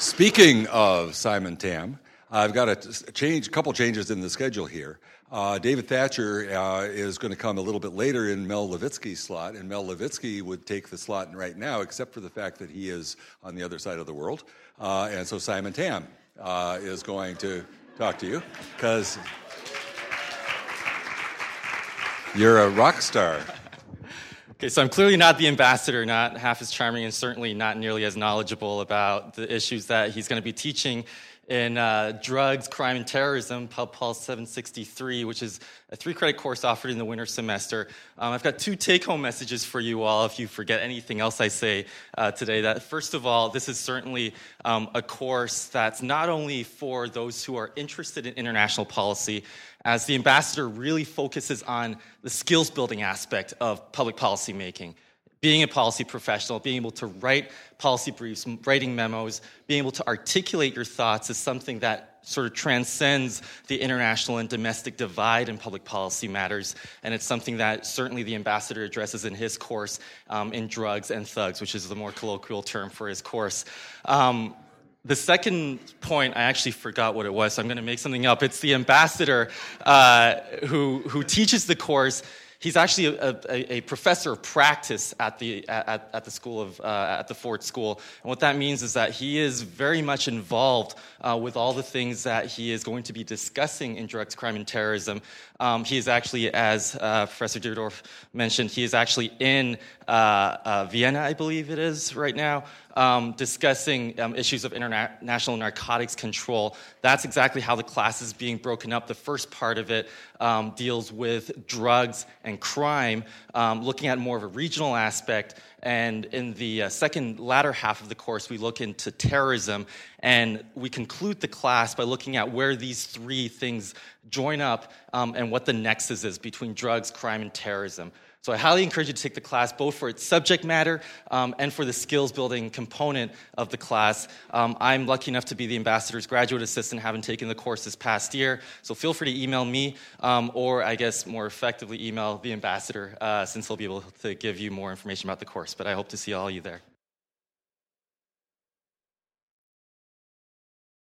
Speaking of Simon Tam, I've got a couple changes in the schedule here. David Thatcher is going to come a little bit later in Mel Levitsky's slot, and Mel Levitsky would take the slot right now, except for the fact that he is on the other side of the world. And so Simon Tam is going to talk to you, because you're a rock star. Okay, so I'm clearly not the ambassador, not half as charming, and certainly not nearly as knowledgeable about the issues that he's going to be teaching in drugs, crime, and terrorism, Pub Pol 763, which is a 3-credit course offered in the winter semester. I've got 2 take-home messages for you all if you forget anything else I say today. That first of all, this is certainly a course that's not only for those who are interested in international policy, as the ambassador really focuses on the skills-building aspect of public policy making. Being a policy professional, being able to write policy briefs, writing memos, being able to articulate your thoughts is something that sort of transcends the international and domestic divide in public policy matters. And it's something that certainly the ambassador addresses in his course in Drugs and Thugs, which is the more colloquial term for his course. The second point, I actually forgot what it was, so I'm going to make something up. It's the ambassador who teaches the course. He's actually a professor of practice at the school of at the Ford School, and what that means is that he is very much involved with all the things that he is going to be discussing in drugs, crime, and terrorism. He is actually, as Professor Dierdorf mentioned, he is actually in Vienna, I believe it is right now, discussing issues of international narcotics control. That's exactly how the class is being broken up. The first part of it deals with drugs and crime, looking at more of a regional aspect. And in the second latter half of the course, we look into terrorism, and we conclude the class by looking at where these 3 things join up and what the nexus is between drugs, crime, and terrorism. So I highly encourage you to take the class, both for its subject matter and for the skills-building component of the class. I'm lucky enough to be the ambassador's graduate assistant, having taken the course this past year. So feel free to email me, or I guess more effectively email the ambassador, since he'll be able to give you more information about the course. But I hope to see all of you there.